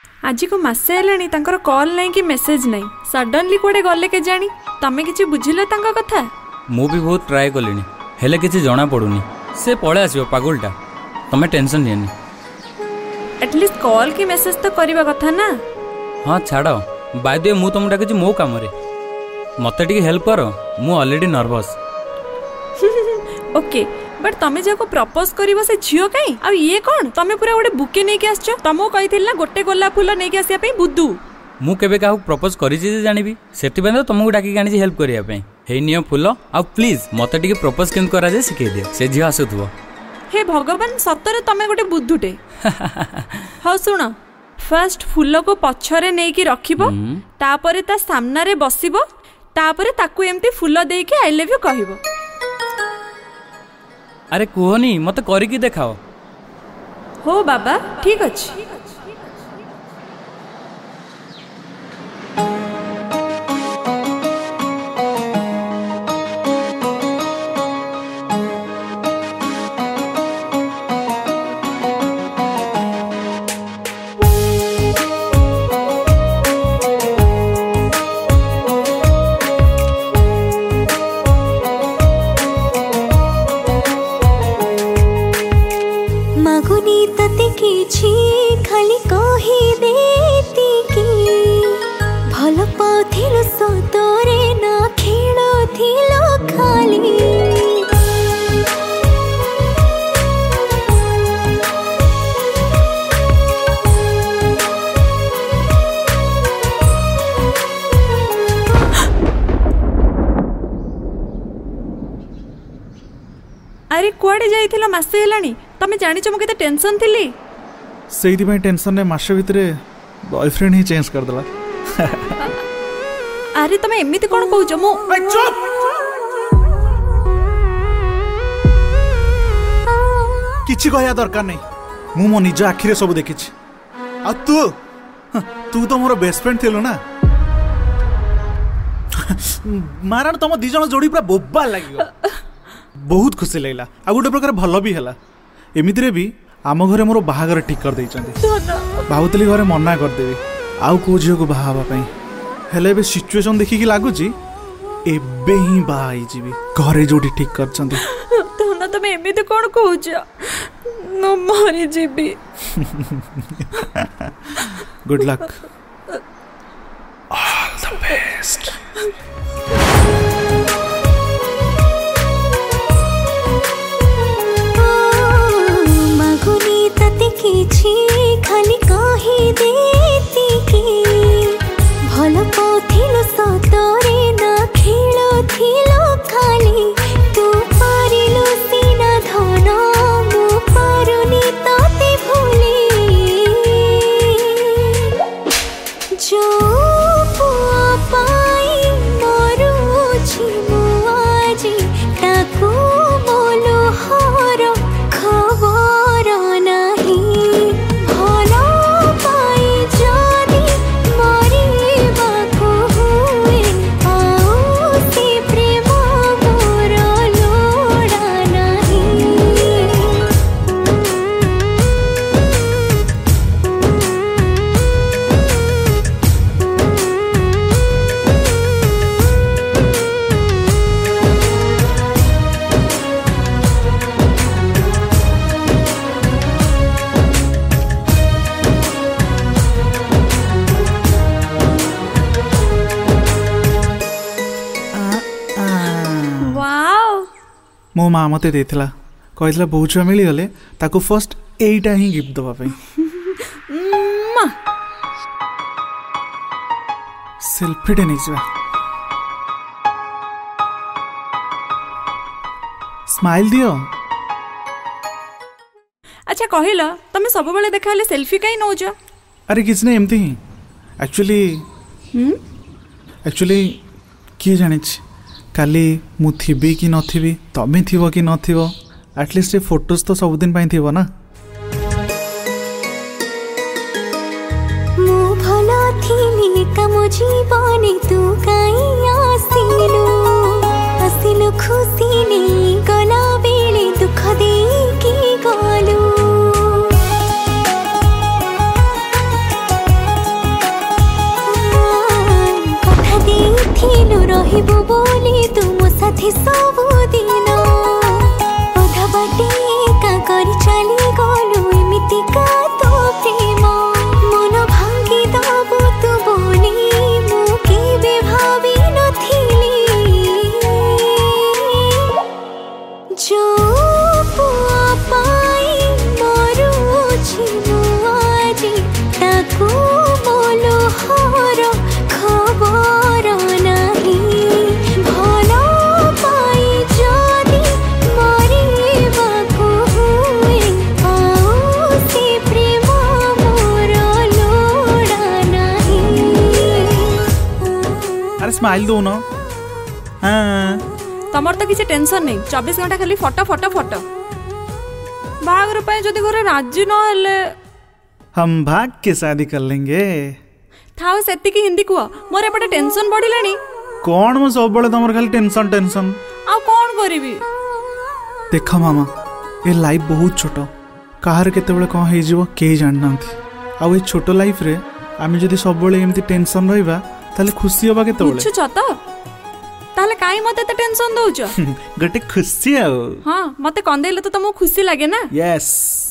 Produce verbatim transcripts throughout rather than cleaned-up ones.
आज को मसे हेलानी तांकर कॉल नहीं कि मेसेज नहीं सडनली कोडे गले के जानी तमे किछि बुझिले तांका कथा मु भी बहुत ट्राई कलिनी हेले किछि जणा पडुनी से पळे आसीबो पागलटा तमे टेंशन लेनी एटलीस्ट कॉल की मेसेज तो करबा कथा ना। हां छाड़ो बाय द वे मु तुमटा किछि मो काम रे मते टिके हेल्प करो मु ऑलरेडी नर्वस। ओके बट तमे जाको प्रपोज करिवो से झियो काई आ ये कोन तमे पूरा गोटे बुके नै के आछो तमो कहिथिल ना गोटे गोलाप फूल नै के आसिया पे बुद्धू मु केबे काहू प्रपोज करि जे जानिबी सेति बेन तमको डाकी गानी हेल्प करिया पे हे नियो फूल आ प्लीज मते टिके प्रपोज केन करा जे सिखे दियो से झियो आसुथबो। हे भगवान सतरे तमे गोटे बुद्धूटे। हां सुनो फर्स्ट फूल को पछरे नै की रखिबो तापरे ता सामना रे बसिबो तापरे ताकू एम्ति फूल देई के आई लव यू कहिबो। अरे कुहनी मत करिकी देखाओ। हो बाबा ठीक अछि। खाली कही देती कि भल पाथिल सतरे ना खेल थिलो खाली अरे कुआडे जाइथिलो मासे हेलानी तमे जानिचो म केते टेंशन थिली सेइति में टेंशन ने मासे भितरे बॉयफ्रेंड ही चेंज कर देला। अरे तमे एमिति कोन कहउछो मु चुप किछि कहया दरकार नहीं मु मो निज आखिरे सब देखिछि आ तू तू तो मोर बेस्ट फ्रेंड थिलो ना मारन तम दी जण जोड़ी पूरा बोबा लागियो बहुत खुशी लागला आ गोटे प्रकार भल भी हला एमिति रे भी आम घरे मोर बाहागर ठीक कर देइचंदी भावतली घरे मना कर देबी आउ को झियो को बाहा हवा पई हेले बे सिचुएशन देखि कि लागुची एबे ही बाहा आई जीबी घरे जोडी ठीक करचंदी तो ना तमे एमिति कोन कहउछ नो मरि जीबी। Good luck all the best. खाली कही देती कि भल पाथिल सतरे ना खेल थिलो खाली तू पारिलु सीना धन मु पारुनी तते भूली जो पुआ पाई मरुछि मु आजी ताकू बोलो हर खबर नाही मो माँ मते देथिला कहला बहु छुआ मिली गले ताको फर्स्ट एटा ही गिफ्ट दबा पई सेल्फी टे निजवा स्माइल दियो। अच्छा कहिला तमे सब बेले देखाले सेल्फी काई नौज। अरे किछ नै एमती ही एक्चुअली हम एक्चुअली के जानि काली मु थिबी कि नथिबी तमे थिबो कि नथिबो एटलिस्ट फोटोज तो सब दिन पाई थिबो ना। मु भलो थिली कम जीवन तू काई आसिलु आसिलु खुशी ने गला बेले दुख दे की गलु साथी सबु दिन अधा बाटे का करी चली गलु एमिति का तो प्रेम मन भांगी दबु तू बोली मु केबे भावी नथिली जो पुआ पाई मरुछि मु आजी ताकू मोलो हर खबर नाही भलो पाई जदी मरिबाकू हुए आउ से प्रेम मोर लोड़ा नाही। अरे स्माइल दो ना। हाँ तमर तो किसी टेंशन नहीं चौबीस घंटा खाली फटो फटो फटो बाहागर पे जदी घरे राजी न हेले हम भाग के शादी कर लेंगे। थाओ सेति की हिंदी कुआ मोर एपटे टेंशन बढ़िलानी कौन मो सब बड़े तमर खाली टेंशन टेंशन आ कौन करिवि देख मामा ये लाइफ बहुत छोट कहार केतेबेले कौन हो जीवो केही जान नांती आ ए छोट लाइफ रे आमे जदी सब बड़े एमती टेंशन रहइबा ताले खुशी होबा केतेबेले बुझछु छ त ताले काई मते त टेंशन दउछ गटे खुशी आओ। हां मते कंदेले तो तुमको खुशी लागे ना। यस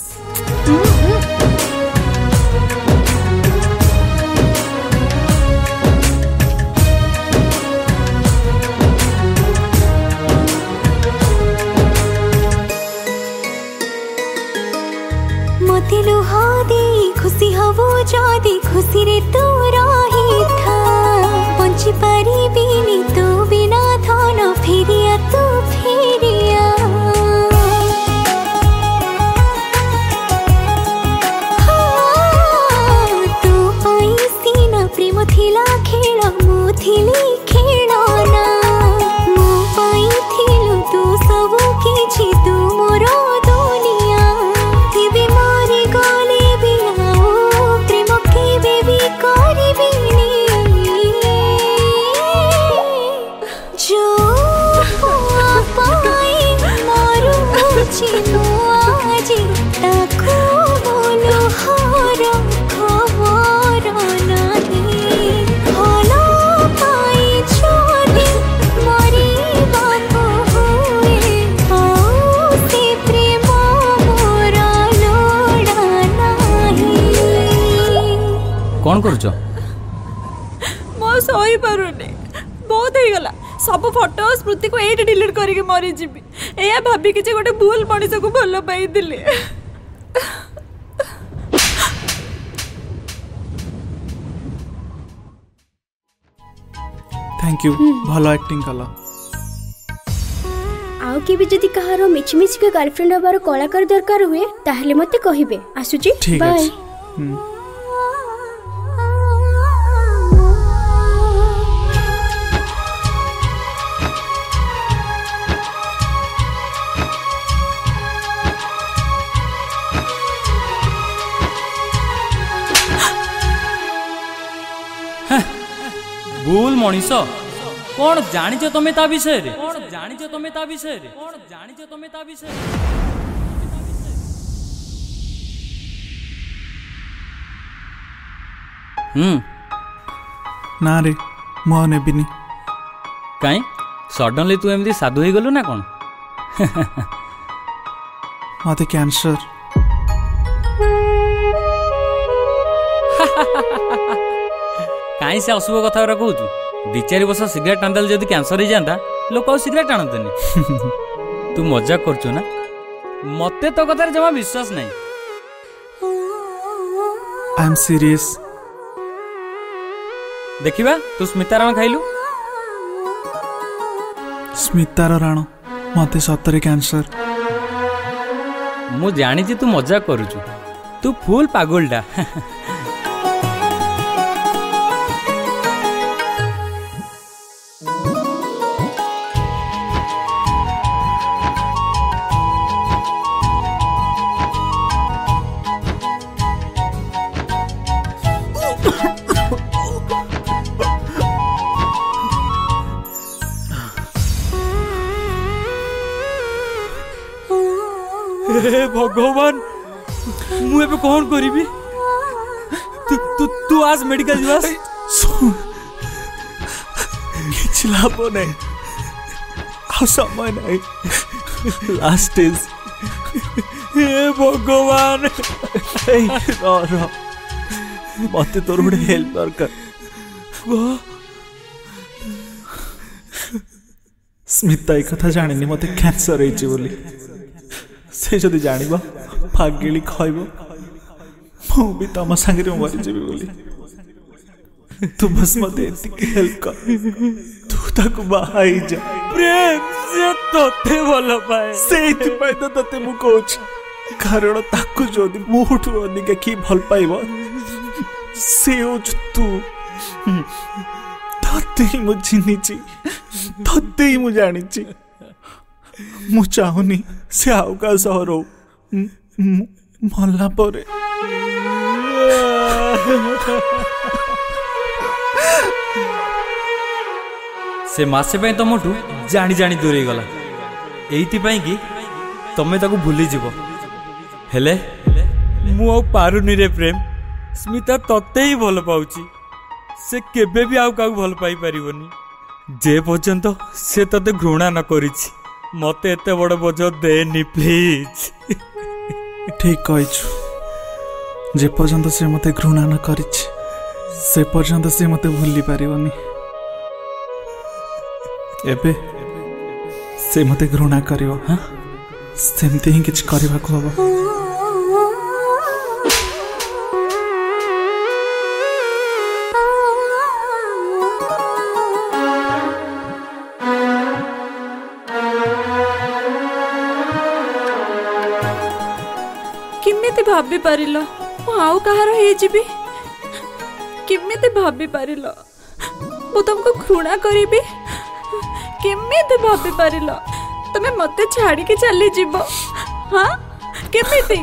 मते लुहा दे खुशी हवो जादी खुशी रे तू रही था बंची पारी बिनी तू बिना धन फेरिया तू फेरिया तू पाई सीना प्रेम थिला खेल मु थिली खेलना मु पाई थिलु तू सब किछि तू मोर दुनिया केबे मारी गले भी आओ प्रेम केबे भी करिबिनी जो पुआ पाई मरुछि मु आजी ताकू बोलो हर खबर नाही भलो पाई जदी मरिबाकू हुए आउ से प्रेम मोर लोड़ा नाही। कौन करुଛ मो सोई पारुनी बहुत हो गला सब फोटो स्मृति को एट डिलीट करके मरी जीवी एया भाभी कि जे गोटे भूल मनीष को भलो पाई दिले। थैंक यू भलो एक्टिंग कला। आउ केबे जदी कहारो मिछमिछ के गर्लफ्रेंड हबार कलाकार दरकार हुए ताहले मते कहिबे आसुची ठीक बाय। है हम्म। भूल मनीष कौन जानिछ तमे ता विषय रे कौन जानिछ तमे ता विषय रे कौन जानिछ तमे ता विषय हम्म ना रे मो नेबिनी काई सडनली तू एमदी साधु हो गलु ना कौन मते कैंसर काई से अशुभ कथा कहूँ दी चार वर्ष सिगरेट टाणदेल जदि कैंसर हो जाता लोक आ सिगरेट टाणतेनि तू मजाक करछु ना मते तो कथार जमा विश्वास नहीं। आई एम सीरियस देखिबा तू स्मिता राण खाइलु स्मितार राण मते सतरे कैंसर मु जानी तू मजाक करुछु तू फुल पागलटा भगवान मु एबे कौन करिबी तू तू तू आज मेडिकल जीवास किछ लाभ नहीं आ समय नहीं लास्ट स्टेज हे भगवान मत तोर गोटे हेल्प दरकार स्मिता एक कथा जानी मत कैंसर होली से जदि जान फागिली खब मु भी तुम सागर मरीजी बोली तू बस मत हेल्प कर तू ताको बाहाई जा प्रेम से तोते भल पाए से तो तते मु कहूँ कारण ताको जदि मोठू अधिका कि भल पाइब से तू तते ही मु चिन्हिची तते ही मु जानिची मु चाहुनी से आउ का सहर हो मल्ला परे से मासे पे तुमठू जानी जानी दूरे गला एइति पई कि तमे ताको भूली जीवो हेले मु आ पारुनी रे प्रेम स्मिता तते ही भल पाउची से केबे भी आउ काउ भल पाई परिबनी जे पर्यंत से तते घृणा न करिछि मते एते बड़ बोझ देनी प्लीज ठीक कहछु जे पर्यंत से मते घृणा न करिछि से पर्यंत से मते भूली पारिबनी एबे से मते घृणा करियो हां सेमते ही किछ करबा को हबो किमिति भाबी पारिलो आउ कहार हे जिबी किमिति भाबी पारिलो मु तुमको घृणा करिबी केमिति भाबी पारिलो तमे मते छाड़ी के चली जीवो हां केमिति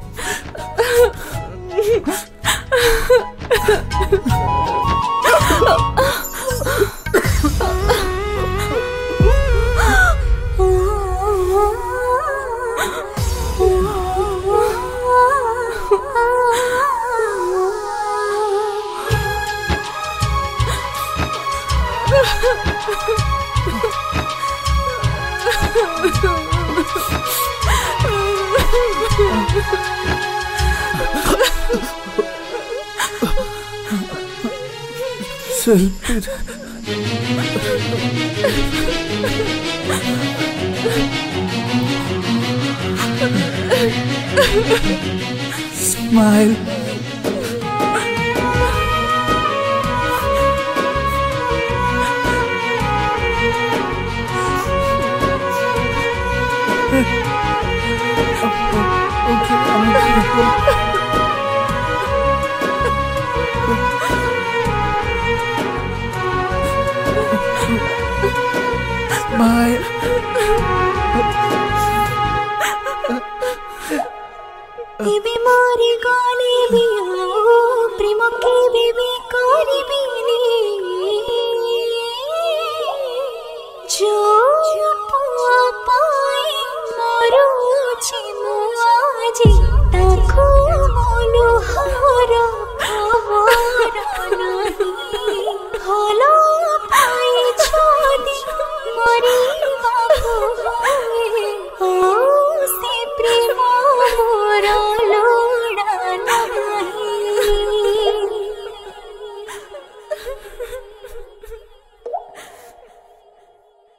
Smile. Smile. Baby, mori gala.